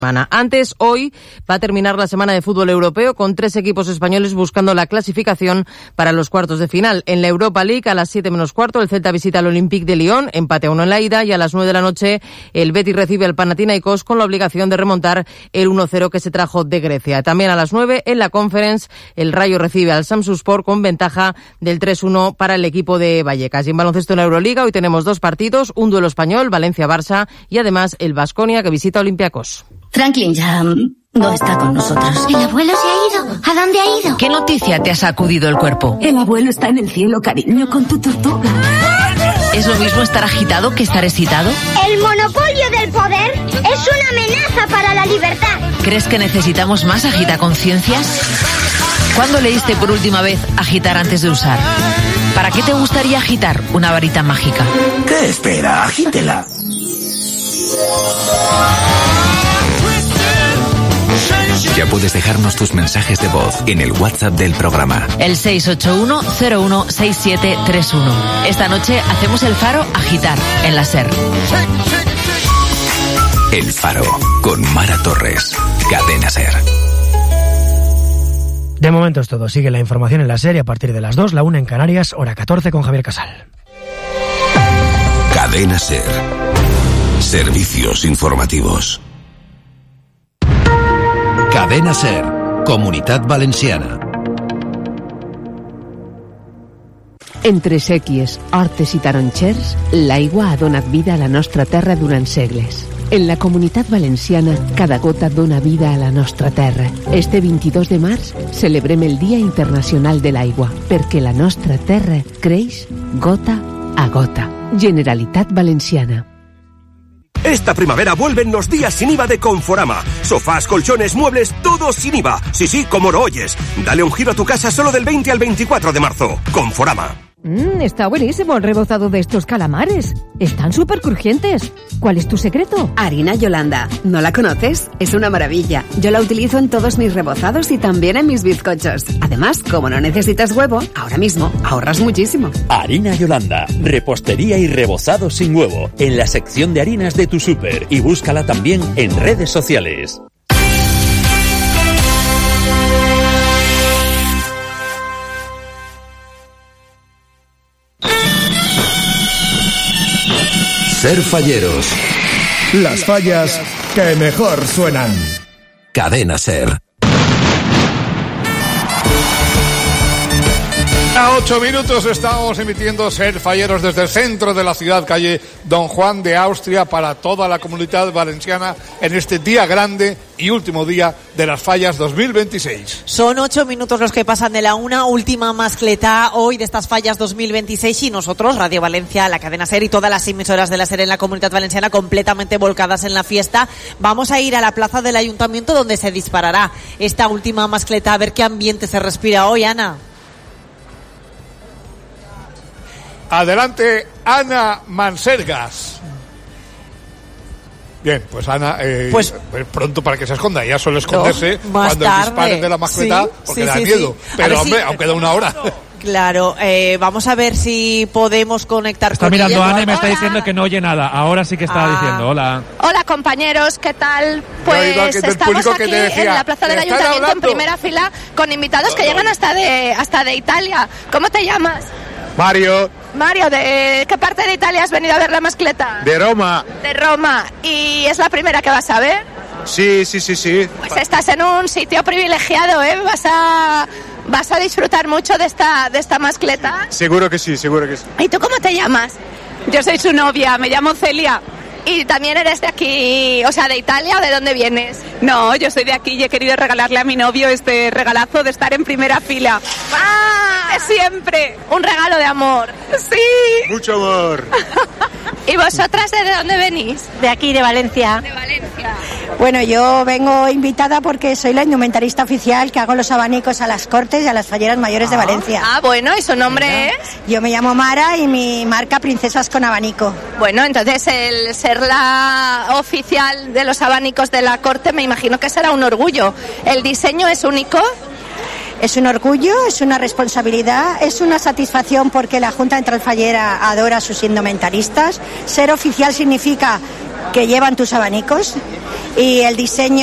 Antes, hoy va a terminar la semana de fútbol europeo con 3 equipos españoles buscando la clasificación para los cuartos de final. En la Europa League, a las 7 menos cuarto, el Celta visita al Olympique de Lyon, empate a 1 en la ida, y a las 9 de la noche el Betis recibe al Panathinaikos con la obligación de remontar el 1-0 que se trajo de Grecia. También a las 9, en la Conference, el Rayo recibe al Samsunspor con ventaja del 3-1 para el equipo de Vallecas. Y en baloncesto en la Euroliga, hoy tenemos 2 partidos, un duelo español, Valencia-Barça, y además el Baskonia que visita Olympiacos. Franklin ya no está con nosotros. ¿El abuelo se ha ido? ¿A dónde ha ido? ¿Qué noticia te ha sacudido el cuerpo? El abuelo está en el cielo, cariño, con tu tortuga. ¿Es lo mismo estar agitado que estar excitado? El monopolio del poder es una amenaza para la libertad. ¿Crees que necesitamos más agitaconciencias? ¿Cuándo leíste por última vez agitar antes de usar? ¿Para qué te gustaría agitar una varita mágica? ¿Qué espera? Agítela. Ya puedes dejarnos tus mensajes de voz en el WhatsApp del programa. El 681-016731. Esta noche hacemos el Faro agitar en la SER. El Faro con Mara Torres. Cadena SER. De momento es todo. Sigue la información en la SER y a partir de las 2, la 1 en Canarias, hora 14 con Javier Casal. Cadena SER. Servicios informativos. Cadena SER, Comunitat Valenciana. Entre sèquies, hortes i taronxers, l'aigua ha donat vida a la nostra terra durant segles. En la Comunitat Valenciana, cada gota dona vida a la nostra terra. Este 22 de març celebrem el Dia Internacional de l'Aigua, perquè la nostra terra creix gota a gota. Generalitat Valenciana. Esta primavera vuelven los días sin IVA de Conforama. Sofás, colchones, muebles, todo sin IVA. Sí, sí, como lo oyes. Dale un giro a tu casa solo del 20 al 24 de marzo. Conforama. Está buenísimo el rebozado de estos calamares. Están súper crujientes. ¿Cuál es tu secreto? Harina Yolanda. ¿No la conoces? Es una maravilla. Yo la utilizo en todos mis rebozados y también en mis bizcochos. Además, como no necesitas huevo, ahora mismo ahorras muchísimo. Harina Yolanda. Repostería y rebozado sin huevo. En la sección de harinas de tu súper. Y búscala también en redes sociales. SER Falleros. Las fallas que mejor suenan. Cadena SER. A 8 minutos estamos emitiendo SER Falleros desde el centro de la ciudad, calle Don Juan de Austria, para toda la Comunidad Valenciana en este día grande y último día de las fallas 2026. Son 8 minutos los que pasan de la 1, última mascletá hoy de estas fallas 2026, y nosotros, Radio Valencia, la cadena SER y todas las emisoras de la SER en la Comunidad Valenciana completamente volcadas en la fiesta. Vamos a ir a la plaza del Ayuntamiento donde se disparará esta última mascletá, a ver qué ambiente se respira hoy, Ana. Adelante, Ana Mansergas. Bien, pues Ana, pues pronto para que se esconda. Ella suele esconderse cuando el disparen de la mascleta, porque da miedo. Pero hombre, aún queda una hora. Claro, vamos a ver si podemos conectar con ella. Está mirando Ana y me está diciendo que no oye nada. Ahora sí que está diciendo, hola. Hola compañeros, ¿qué tal? Pues estamos aquí en la plaza del Ayuntamiento en primera fila con invitados que llegan hasta de Italia. ¿Cómo te llamas? Mario, ¿de qué parte de Italia has venido a ver la mascleta? De Roma. De Roma. ¿Y es la primera que vas a ver? Sí. Pues estás en un sitio privilegiado, ¿eh? Vas a disfrutar mucho de esta mascleta. Seguro que sí. ¿Y tú cómo te llamas? Yo soy su novia, me llamo Celia. ¿Y también eres de aquí, o sea, de Italia, o de dónde vienes? No, yo soy de aquí y he querido regalarle a mi novio este regalazo de estar en primera fila. ¡Ah! Siempre. Un regalo de amor. Sí. Mucho amor. ¿Y vosotras de dónde venís? De aquí, de Valencia. De Valencia. Bueno, yo vengo invitada porque soy la indumentarista oficial que hago los abanicos a las Cortes y a las falleras mayores de Valencia. Ah, bueno, ¿y su nombre es? Yo me llamo Mara y mi marca Princesas con Abanico. Bueno, entonces el ser la oficial de los abanicos de la Corte me imagino que será un orgullo. ¿El diseño es único? Es un orgullo, es una responsabilidad, es una satisfacción porque la Junta Central Fallera adora a sus indumentaristas. Ser oficial significa que llevan tus abanicos y el diseño